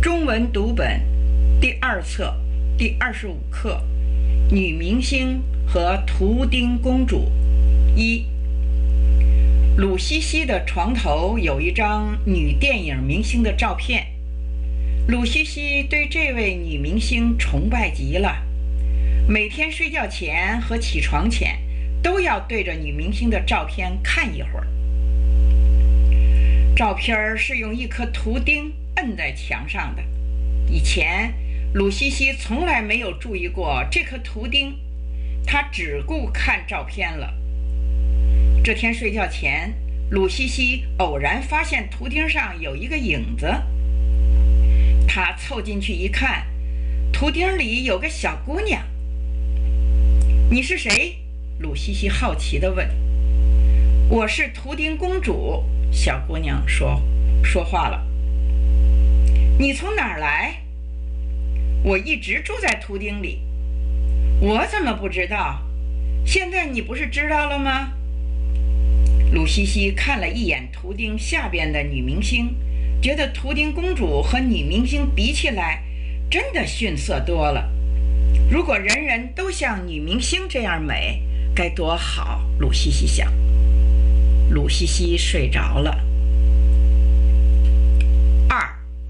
中文读本第2册第25课《女明星和图丁公主》一。鲁西西的床头有一张女电影明星的照片，鲁西西对这位女明星崇拜极了，每天睡觉前和起床前都要对着女明星的照片看一会儿。照片是用一颗图钉摁在墙上的，以前鲁西西从来没有注意过这颗图钉，她只顾看照片了。这天睡觉前，鲁西西偶然发现图钉上有一个影子，她凑进去一看，图钉里有个小姑娘。你是谁？鲁西西好奇地问。我是图钉公主，小姑娘说话了。你从哪儿来？我一直住在图钉里。我怎么不知道？现在你不是知道了吗？鲁西西看了一眼图钉下边的女明星，觉得图钉公主和女明星比起来真的逊色多了。如果人人都像女明星这样美该多好，鲁西西想。鲁西西睡着了。2。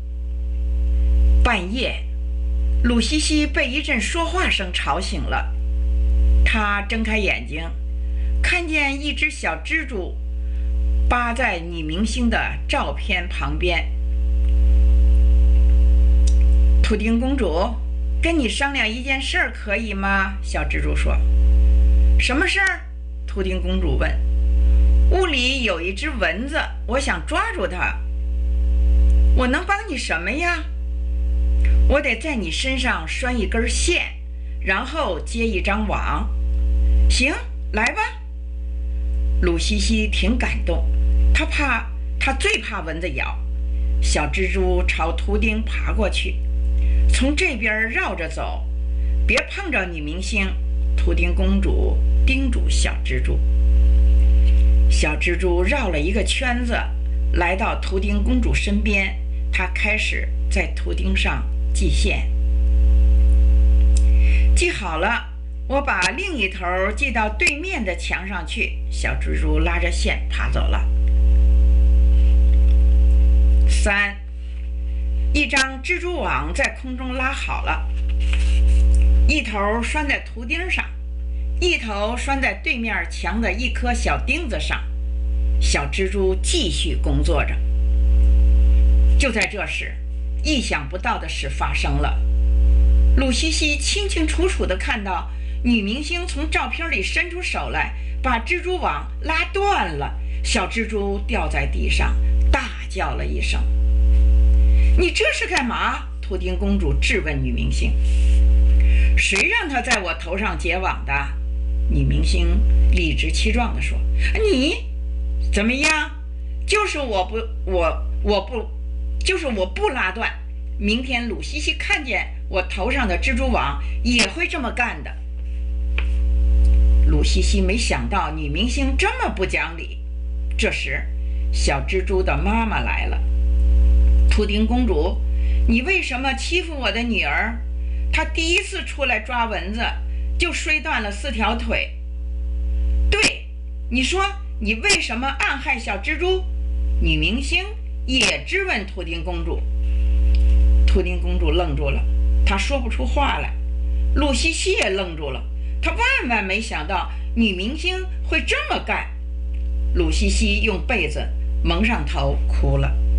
半夜，鲁西西被一阵说话声吵醒了。她睁开眼睛，看见一只小蜘蛛扒在女明星的照片旁边。图钉公主，跟你商量一件事儿可以吗？小蜘蛛说。什么事儿？图钉公主问。屋里有一只蚊子，我想抓住它。我能帮你什么呀？我得在你身上拴一根线，然后接一张网。行，来吧。鲁西西挺感动，她最怕蚊子咬。小蜘蛛朝图钉爬过去，从这边绕着走，别碰着女明星。图钉公主叮嘱小蜘蛛。小蜘蛛绕了一个圈子，来到图钉公主身边，她开始在图钉上系线。系好了，我把另一头系到对面的墙上去。小蜘蛛拉着线爬走了。3。一张蜘蛛网在空中拉好了，一头拴在图钉上，一头拴在对面墙的一颗小钉子上。小蜘蛛继续工作着。就在这时，意想不到的事发生了。鲁西西清清楚楚地看到女明星从照片里伸出手来，把蜘蛛网拉断了。小蜘蛛掉在地上，大叫了一声。你这是干嘛？图钉公主质问女明星。谁让她在我头上结网的？女明星理直气壮地说。你怎么样？就是我不拉断。明天鲁西西看见我头上的蜘蛛网也会这么干的。鲁西西没想到女明星这么不讲理。这时，小蜘蛛的妈妈来了。图钉公主，你为什么欺负我的女儿？她第一次出来抓蚊子就摔断了4条腿。对，你说你为什么暗害小蜘蛛？女明星也质问图钉公主。图钉公主愣住了，她说不出话来。鲁西西也愣住了，她万万没想到女明星会这么干。鲁西西用被子蒙上头哭了。